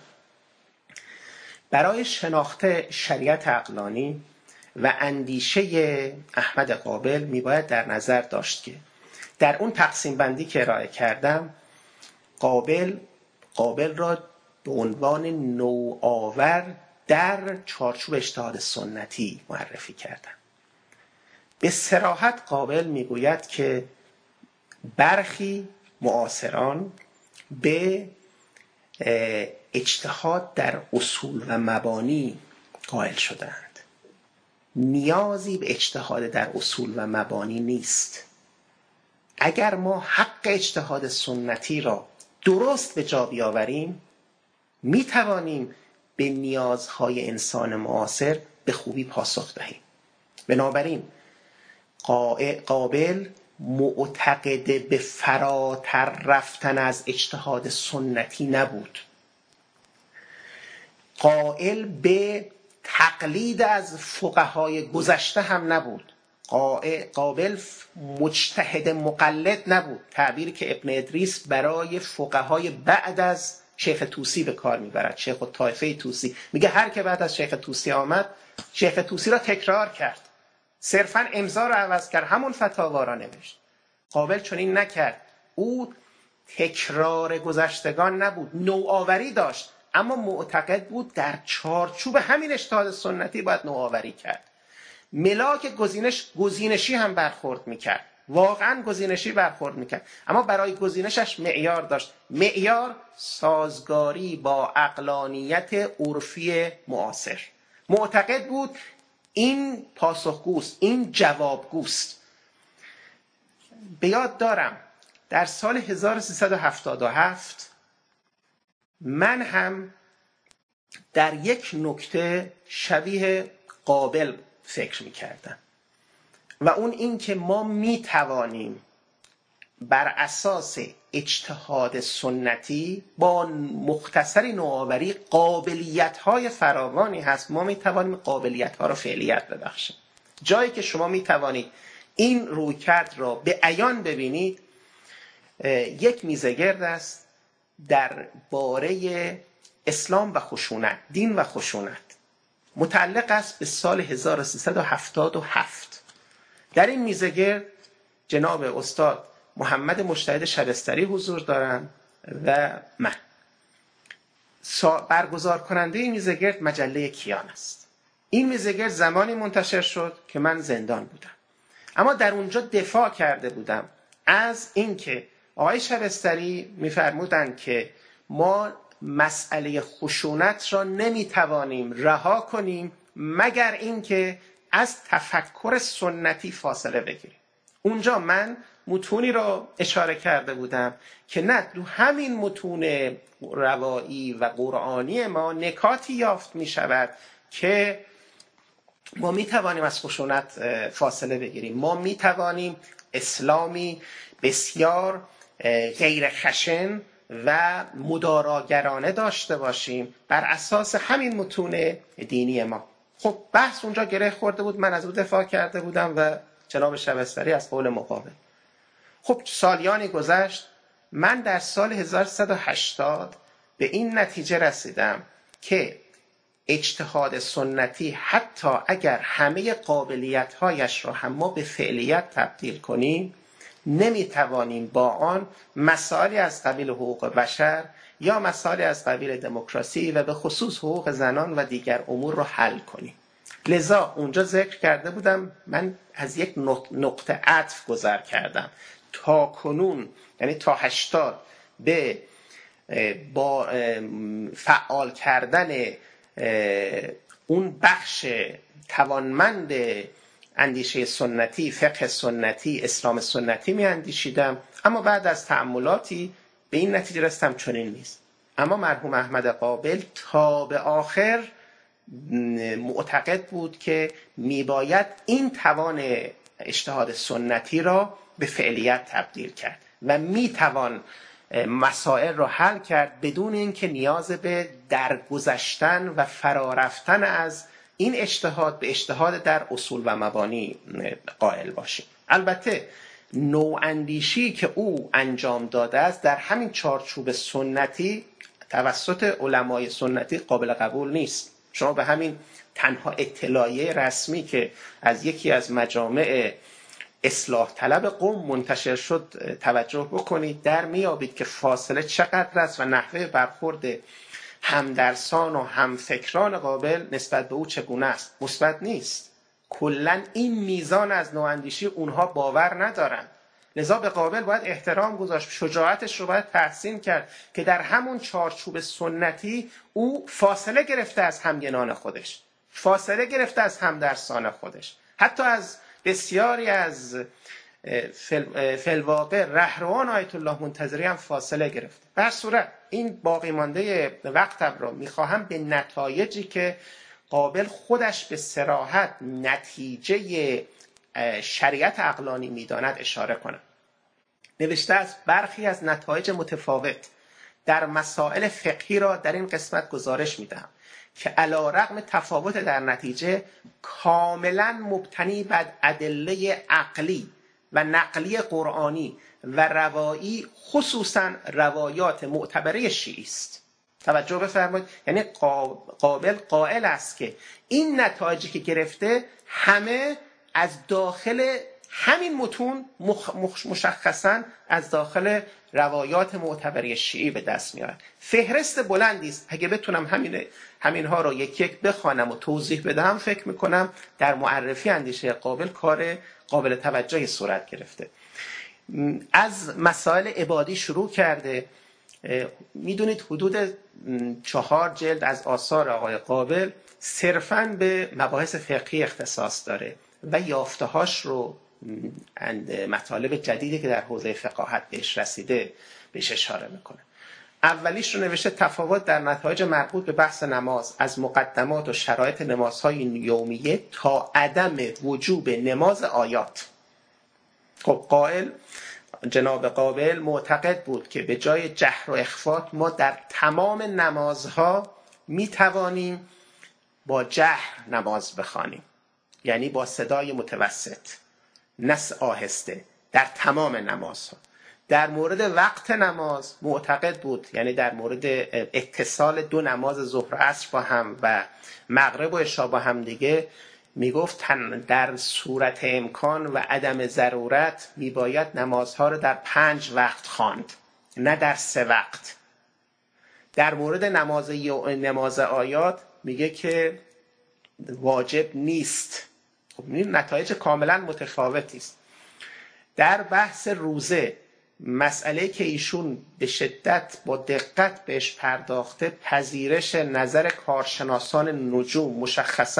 برای شناخت شریعت عقلانی و اندیشه احمد قابل میباید در نظر داشت که در اون تقسیم بندی که ارائه کردم قابل قابل را به عنوان نوآور در چارچوب اجتهاد سنتی معرفی کردم. به صراحت قابل میگوید که برخی معاصران به اجتهاد در اصول و مبانی قائل شدند. نیازی به اجتهاد در اصول و مبانی نیست. اگر ما حق اجتهاد سنتی را درست به جا بیاوریم می توانیم به نیازهای انسان معاصر به خوبی پاسخ دهیم. بنابراین قابل معتقد به فراتر رفتن از اجتهاد سنتی نبود. قائل به تقلید از فقهای گذشته هم نبود. قابل مجتهد مقلد نبود، تعبیری که ابن ادریس برای فقهای بعد از شیخ طوسی به کار میبرد. شیخ الطائفه طوسی میگه هر که بعد از شیخ طوسی آمد شیخ طوسی را تکرار کرد، صرفا امضا را عوض کرد، همون فتاوا را نوشت. قابل چنین نکرد. او تکرار گذشتگان نبود، نوآوری داشت، اما معتقد بود در چارچوب همین اجتهاد سنتی باید نوآوری کرد. ملاک گزینش گزینشی هم برخورد میکرد، واقعا گزینشی برخورد میکرد، اما برای گزینشش معیار داشت. معیار سازگاری با عقلانیت عرفی معاصر. معتقد بود این پاسخگوست، این جوابگوست. به یاد دارم در سال هزار و سیصد و هفتاد و هفت من هم در یک نکته شبیه قابل فکر میکردم و اون این که ما میتوانیم بر اساس اجتهاد سنتی با مختصری نوآوری، قابلیت‌های فراوانی هست، ما میتوانیم قابلیت‌ها را فعلیت ببخشیم. جایی که شما میتوانید این رویکرد را به عیان ببینید یک میزگرد است در باره اسلام و خشونت، دین و خشونت، متعلق است به سال هزار و سیصد و هفتاد و هفت. در این میزگرد جناب استاد محمد مجتهد شبستری حضور دارند و من. برگزار کننده این میزگرد مجله کیان است. این میزگرد زمانی منتشر شد که من زندان بودم، اما در اونجا دفاع کرده بودم از اینکه آقای شبستری میفرمودند که ما مسئله خشونت را نمیتوانیم رها کنیم مگر اینکه از تفکر سنتی فاصله بگیریم. اونجا من متونی رو اشاره کرده بودم که نه، دو همین متون روایی و قرآنی ما نکاتی یافت می شود که ما می توانیم از خشونت فاصله بگیریم. ما می توانیم اسلامی بسیار غیر خشن و مداراگرانه داشته باشیم بر اساس همین متون دینی ما. خب بحث اونجا گره خورده بود، من از اون دفاع کرده بودم و جناب شبستری از قول مقابل. خب سالیانی گذشت، من در سال هزار و سیصد و هشتاد به این نتیجه رسیدم که اجتهاد سنتی حتی اگر همه قابلیت‌هایش را هم ما به فعلیت تبدیل کنیم، نمیتوانیم با آن مسائلی از قبیل حقوق بشر یا مسائلی از قبیل دموکراسی و به خصوص حقوق زنان و دیگر امور را حل کنیم. لذا اونجا ذکر کرده بودم من از یک نقطه عطف گذر کردم. تا کنون، یعنی تا هشتاد، به با فعال کردن اون بخش توانمند اندیشه سنتی، فقه سنتی، اسلام سنتی می اندیشیدم، اما بعد از تأملاتی به این نتیجه رسیدم چنین نیست. اما مرحوم احمد قابل تا به آخر معتقد بود که میباید این توان اجتهاد سنتی را به فعلیت تبدیل کرد و میتوان مسائل را حل کرد بدون اینکه نیاز به درگذشتن و فرارفتن از این اجتهاد به اجتهاد در اصول و مبانی قائل باشیم. البته نواندیشی که او انجام داده است در همین چارچوب سنتی توسط علمای سنتی قابل قبول نیست. شما به همین تنها اطلاعیه رسمی که از یکی از مجامع اصلاح طلب قوم منتشر شد توجه بکنید، در میابید که فاصله چقدر است و نحوه برخورد همدرسان و همفکران قابل نسبت به او چگونه است. مثبت نیست. کلا این میزان از نواندیشی اونها باور ندارن. لذا به قابل باید احترام گذاشت، شجاعتش رو باید تحسین کرد که در همون چارچوب سنتی او فاصله گرفته از همگنان خودش، فاصله گرفته از همدرسان خودش، حتی از بسیاری از فلواقع رهروان آیت الله منتظری هم فاصله گرفته. بر صورت این باقی مانده وقتم رو میخواهم به نتایجی که قابل خودش به صراحت نتیجه شریعت عقلانی میداند اشاره کنم. نوشته است برخی از نتایج متفاوت در مسائل فقهی را در این قسمت گزارش میدهم که علی رغم تفاوت در نتیجه کاملا مبتنی بر ادله عقلی و نقلی قرآنی و روایی، خصوصا روایات معتبره شیعی است. توجه بفرمایید، یعنی قابل قائل است که این نتایجی که گرفته همه از داخل همین متون مشخصا از داخل روایات معتبره شیعی به دست میارن. فهرست بلندی است. اگه بتونم همین همینها رو یک یک بخوانم و توضیح بدم، فکر میکنم در معرفی اندیشه قابل کار قابل توجهی صورت گرفته. از مسائل عبادی شروع کرده. میدونید حدود چهار جلد از آثار آقای قابل صرفاً به مباحث فقهی اختصاص داره و یافته‌هاش رو مطالب جدیدی که در حوزه فقاهت بهش رسیده بهش اشاره میکنه. اولیش رو نوشته تفاوت در نتایج مربوط به بحث نماز از مقدمات و شرایط نمازهای یومیه تا عدم وجوب نماز آیات. خب قائل جناب قابل معتقد بود که به جای جهر و اخفات ما در تمام نمازها می توانیم با جهر نماز بخوانیم، یعنی با صدای متوسط، نه آهسته، در تمام نمازها. در مورد وقت نماز معتقد بود، یعنی در مورد اتصال دو نماز ظهر و عصر با هم و مغرب و عشا با هم دیگه، میگفت در صورت امکان و عدم ضرورت میباید نمازها رو در پنج وقت خواند، نه در سه وقت. در مورد نماز نماز آیات میگه که واجب نیست. خب این نتایج کاملا متفاوتی است. در بحث روزه، مسئله که ایشون به شدت با دقت بهش پرداخته، پذیرش نظر کارشناسان نجوم، مشخصا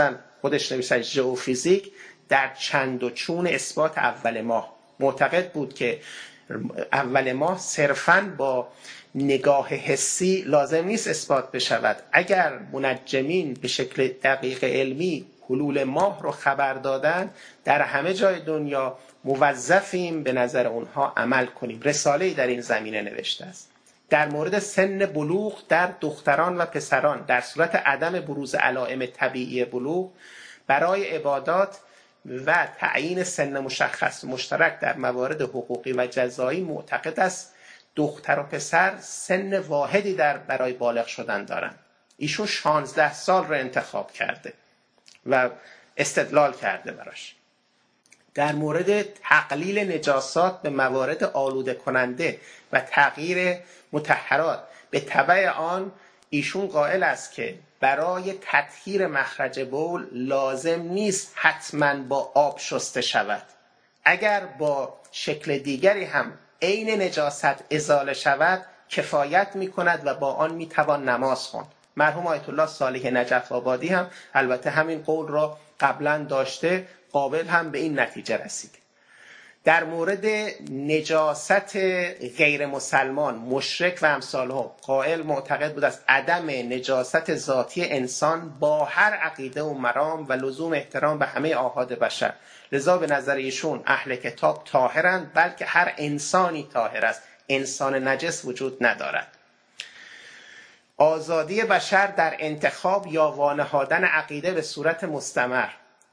خودش نوشته ژئوفیزیک در چند و چون اثبات اول ماه. معتقد بود که اول ماه صرفاً با نگاه حسی لازم نیست اثبات بشود. اگر منجمین به شکل دقیق علمی حلول ماه رو خبر دادن، در همه جای دنیا موظفیم به نظر اونها عمل کنیم. رساله‌ای در این زمینه نوشته است. در مورد سن بلوغ در دختران و پسران در صورت عدم بروز علائم طبیعی بلوغ برای عبادات و تعیین سن مشخص مشترک در موارد حقوقی و جزایی معتقد است دختر و پسر سن واحدی در برای بالغ شدن دارند. ایشون شانزده سال رو انتخاب کرده و استدلال کرده براش. در مورد تقلیل نجاسات به موارد آلوده کننده و تغییر مطهرات به تبع آن، ایشون قائل است که برای تطهیر مخرج بول لازم نیست حتما با آب شسته شود. اگر با شکل دیگری هم عین نجاست ازاله شود کفایت می کند و با آن می توان نماز خواند. مرحوم آیت الله صالح نجف آبادی هم البته همین قول را قبلا داشته، قابل هم به این نتیجه رسید. در مورد نجاست غیر مسلمان، مشرک و امثالهم، قائل معتقد بود است عدم نجاست ذاتی انسان با هر عقیده و مرام و لزوم احترام به همه آحاد بشر. لذا به نظر ایشون اهل کتاب طاهرند، بلکه هر انسانی طاهر است، انسان نجس وجود ندارد. آزادی بشر در انتخاب یا وانهادن عقیده به صورت مستمر.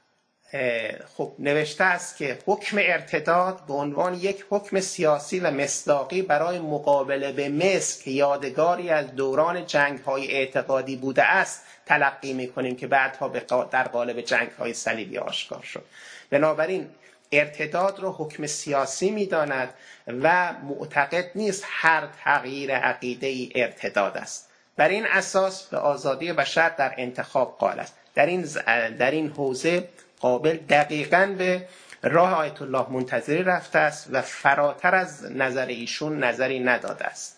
خب نوشته است که حکم ارتداد به عنوان یک حکم سیاسی و مصداقی برای مقابله به مصر که یادگاری از دوران جنگ‌های اعتقادی بوده است تلقی می‌کنیم که بعدها در قالب جنگ‌های صلیبی آشکار شد. بنابراین ارتداد را حکم سیاسی می‌داند و معتقد نیست هر تغییر عقیده‌ای ارتداد است. بر این اساس به آزادی بشر در انتخاب قائل است. در این در این حوزه قابل دقیقاً به راه آیت الله منتظری رفته است و فراتر از نظر ایشون نظری نداده است.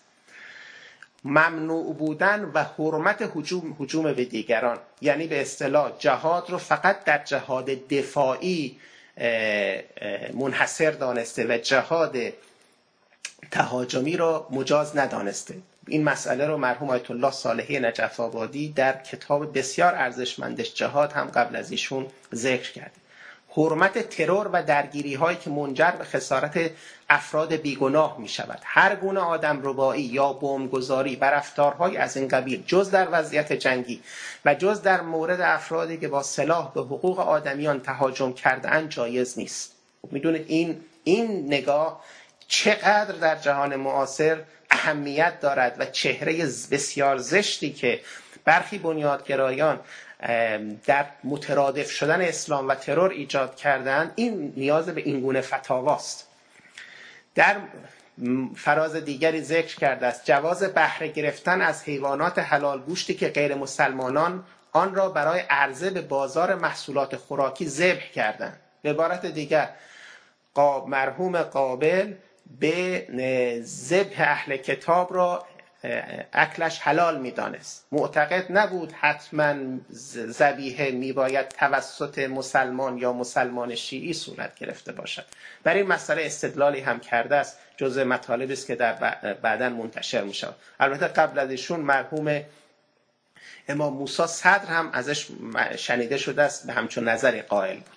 ممنوع بودن و حرمت هجوم هجوم به دیگران، یعنی به اصطلاح جهاد رو فقط در جهاد دفاعی منحصر دانسته و جهاد تهاجمی رو مجاز ندانسته. این مسئله رو مرحوم آیت الله صالحی نجف آبادی در کتاب بسیار ارزشمندش جهاد هم قبل از ایشون ذکر کرده. حرمت ترور و درگیری هایی که منجر به خسارت افراد بیگناه می شود. هر گونه آدمربایی یا بمبگذاری و رفتارهای از این قبیل جز در وضعیت جنگی و جز در مورد افرادی که با سلاح به حقوق آدمیان تهاجم کرده‌اند جایز نیست. میدونید این این نگاه چقدر در جهان معاصر اهمیت دارد و چهره بسیار زشتی که برخی بنیادگرایان در مترادف شدن اسلام و ترور ایجاد کردند، این نیاز به این گونه فتاواست. در فراز دیگری ذکر کرده است جواز بهره گرفتن از حیوانات حلال گوشتی که غیر مسلمانان آن را برای عرضه به بازار محصولات خوراکی ذبح کردند. به عبارت دیگر مرحوم قابل به ذبح اهل کتاب را اکلش حلال میدانست. معتقد نبود حتما ذبیحه میباید توسط مسلمان یا مسلمان شیعی صورت گرفته باشد. برای این مسئله استدلالی هم کرده است، جزء مطالبی است که در بعداً منتشر میشود. البته قبل از ایشون مرحوم امام موسی صدر هم ازش شنیده شده است به همچون نظری قائل بود.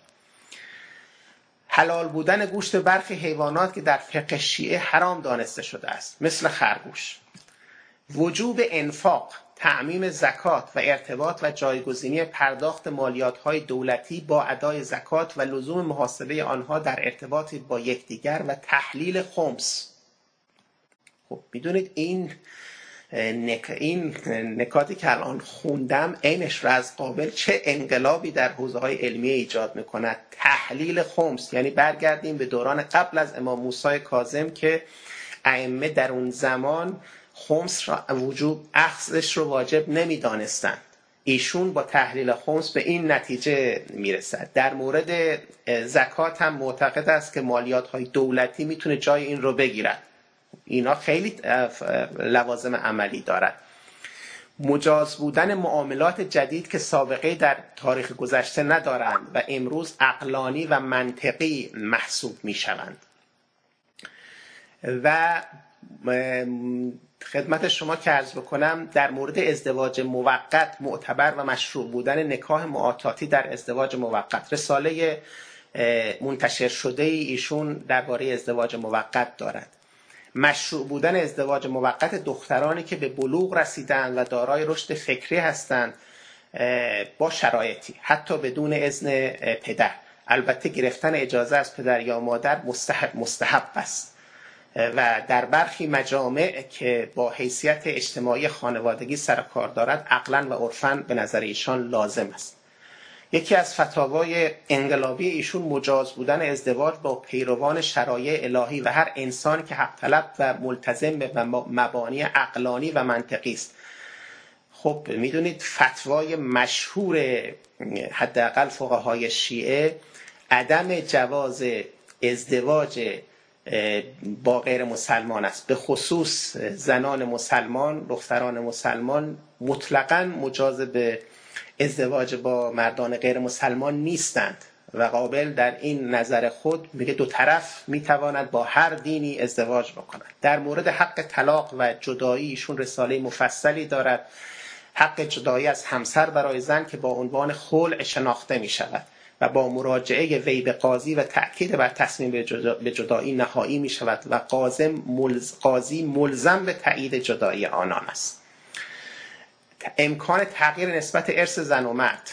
حلال بودن گوشت برخی حیوانات که در فقه شیعه حرام دانسته شده است، مثل خرگوش. وجوب انفاق، تعمیم زکات و ارتباط و جایگزینی پرداخت مالیات‌های دولتی با ادای زکات و لزوم محاسبه آنها در ارتباط با یکدیگر و تحلیل خمس. خب میدونید این نک... این نکاتی که الان خوندم عینش را از قابل چه انقلابی در حوزه‌های علمی ایجاد می‌کند. تحلیل خمس یعنی برگردیم به دوران قبل از امام موسی کاظم که ائمه در اون زمان خمس را وجوب اخذش رو واجب نمی‌دانستند. ایشون با تحلیل خمس به این نتیجه میرسد. در مورد زکات هم معتقد است که مالیات‌های دولتی میتونه جای این رو بگیرد. اینا خیلی لوازم عملی دارد. مجاز بودن معاملات جدید که سابقه در تاریخ گذشته ندارند و امروز عقلانی و منطقی محسوب می شوند. و خدمت شما که عرض بکنم در مورد ازدواج موقت معتبر و مشروع بودن نکاح معاطاتی در ازدواج موقت، رساله منتشر شده ایشون درباره ازدواج موقت دارد. مشروع بودن ازدواج موقت دخترانی که به بلوغ رسیدند و دارای رشد فکری هستند با شرایطی، حتی بدون اذن پدر. البته گرفتن اجازه از پدر یا مادر مستحب مستحب است و در برخی مجامع که با حیثیت اجتماعی خانوادگی سر کار دارد عقلاً و عرفاً به نظر ایشان لازم است. یکی از فتاوای انقلابی ایشون مجاز بودن ازدواج با پیروان شرایع الهی و هر انسانی که حق طلب و ملتزم به مبانی عقلانی و منطقی است. خب میدونید فتوای مشهور حداقل فقهای شیعه عدم جواز ازدواج با غیر مسلمان است، به خصوص زنان مسلمان، دختران مسلمان مطلقاً مجاز به ازدواج با مردان غیر مسلمان نیستند و قابل در این نظر خود میگه دو طرف میتواند با هر دینی ازدواج بکنند. در مورد حق طلاق و جدایی ایشون رساله مفصلی دارد، حق جدایی از همسر برای زن که با عنوان خلع شناخته می شود و با مراجعه وی به قاضی و تأکید بر تصمیم به جدایی نهایی می شود و قاضی ملز... قاضی ملزم به تایید جدایی آنان است. امکان تغییر نسبت ارث زن و مرد،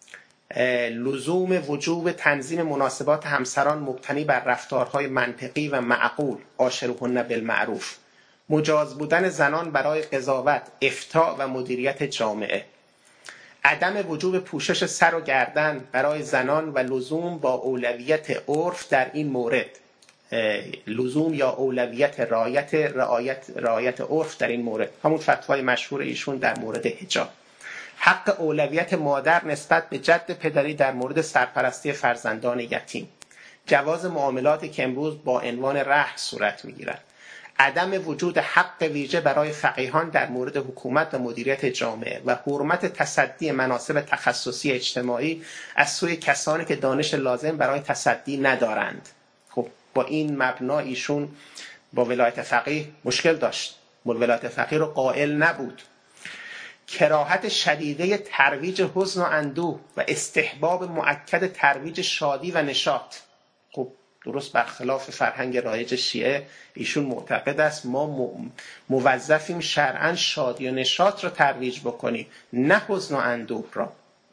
لزوم وجوب تنظیم مناسبات همسران مبتنی بر رفتارهای منطقی و معقول، عاشرهن بالمعروف، مجاز بودن زنان برای قضاوت، افتاء و مدیریت جامعه، عدم وجوب پوشش سر و گردن برای زنان و لزوم با اولویت عرف در این مورد، لزوم یا اولویت رعایت رعایت رعایت عرف در این مورد، همون فتوای مشهور ایشون در مورد حجاب، حق اولویت مادر نسبت به جد پدری در مورد سرپرستی فرزندان یتیم، جواز معاملاتی که امروز با عنوان رهن صورت میگیرد، عدم وجود حق ویژه برای فقیهان در مورد حکومت و مدیریت جامعه و حرمت تصدی مناصب تخصصی اجتماعی از سوی کسانی که دانش لازم برای تصدی ندارند. خب با این مبنا ایشون با ولایت فقیه مشکل داشت، ولایت فقیه رو قائل نبود. کراهت شدیده ترویج حزن و اندوه و استحباب مؤکد ترویج شادی و نشاط. خب درست برخلاف فرهنگ رایج شیعه ایشون معتقد است ما موظفیم شرعاً شادی و نشاط را ترویج بکنیم، نه حزن و اندوه را.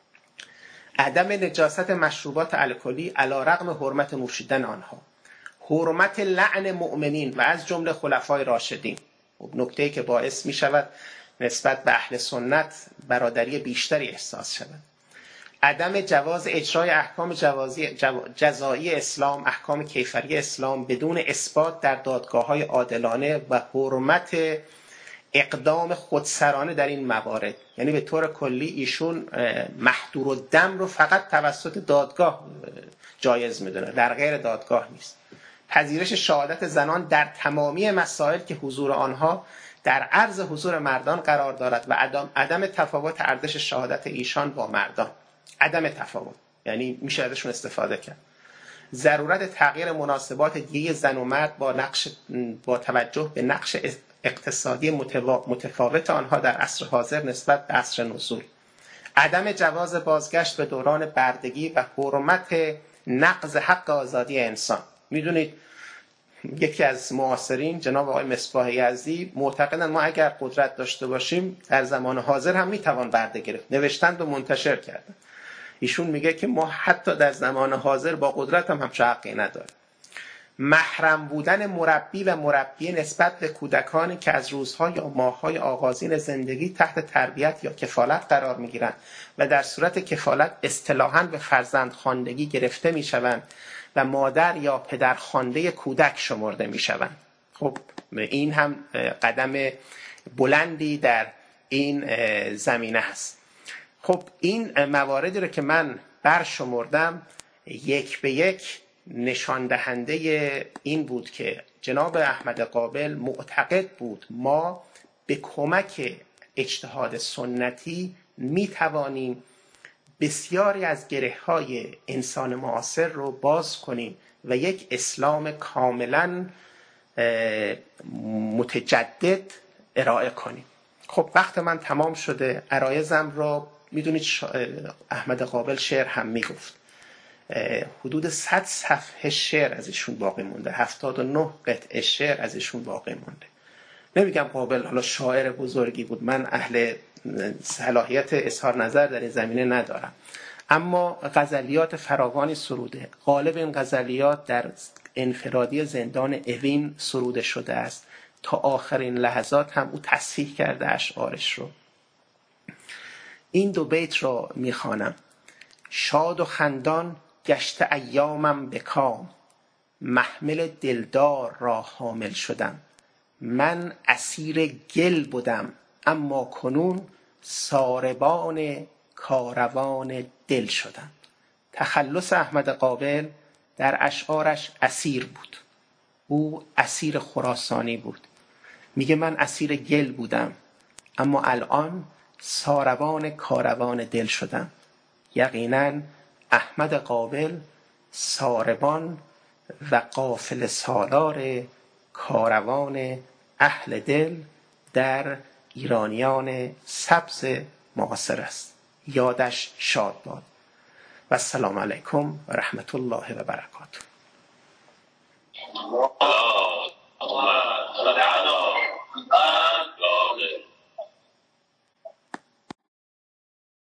عدم نجاست مشروبات الکلی علی رغم حرمت نوشیدن آنها، حرمت لعن مؤمنین و از جمله خلفای راشدین، نکته‌ای که باعث می شود نسبت به اهل سنت برادری بیشتری احساس شود. عدم جواز اجرای احکام جوازی جزایی اسلام، احکام کیفری اسلام بدون اثبات در دادگاه‌های عادلانه و حرمت اقدام خودسرانه در این موارد. یعنی به طور کلی ایشون محدور الدم رو فقط توسط دادگاه جایز میدونه، در غیر دادگاه نیست. پذیرش شهادت زنان در تمامی مسائل که حضور آنها در عرض حضور مردان قرار دارد و عدم, عدم تفاوت ارزش شهادت ایشان با مردان، عدم تفاوت یعنی میشه ازشون استفاده کرد. ضرورت تغییر مناسبات دیگه زن و مرد با نقش با توجه به نقش اقتصادی متفاوت آنها در عصر حاضر نسبت به عصر نزول، عدم جواز بازگشت به دوران بردگی و حرمت نقض حق آزادی انسان. میدونید یکی از معاصرین جناب آقای مصباح یزدی معتقدند ما اگر قدرت داشته باشیم در زمان حاضر هم میتوان برده گرفت، نوشتند و منتشر کردند. ایشون میگه که ما حتی در زمان حاضر با قدرت هم همچه حقی نداریم. محرم بودن مربی و مربیه نسبت به کودکانی که از روزها یا ماههای آغازین زندگی تحت تربیت یا کفالت قرار میگیرند و در صورت کفالت اصطلاحاً به فرزندخواندگی گرفته میشوند و مادر یا پدر خوانده کودک شمرده میشوند. خب این هم قدم بلندی در این زمینه است. خب این مواردی رو که من برشمردم یک به یک نشان دهنده این بود که جناب احمد قابل معتقد بود ما به کمک اجتهاد سنتی می توانیم بسیاری از گره‌های انسان معاصر رو باز کنیم و یک اسلام کاملا متجدد ارائه کنیم. خب وقت من تمام شده. عرایزم رو میدونید احمد قابل شعر هم میگفت، حدود صد صفحه شعر از ایشون باقی مونده، هفتاد و نه قطعه شعر از ایشون باقی مونده. نمیگم قابل حالا شاعر بزرگی بود، من اهل صلاحیت اظهار نظر در این زمینه ندارم، اما غزلیات فراوانی سروده. غالب این غزلیات در انفرادی زندان اوین سروده شده است. تا آخرین لحظات هم او تصحیح کرده اشعارش رو. این دو بیت رو میخوانم: شاد و خندان گشته ایامم به کام، محمل دلدار را حامل شدم. من اسیر گل بودم اما کنون ساربان کاروان دل شدم. تخلص احمد قابل در اشعارش اسیر بود. او اسیر خراسانی بود. میگه من اسیر گل بودم اما الان ساربان کاروان دل شدم. یقینا احمد قابل ساربان و قافله سالار کاروان اهل دل در ایرانیان سبز معاصر است. یادش شاد باد. و السلام علیکم و رحمت الله و برکاته.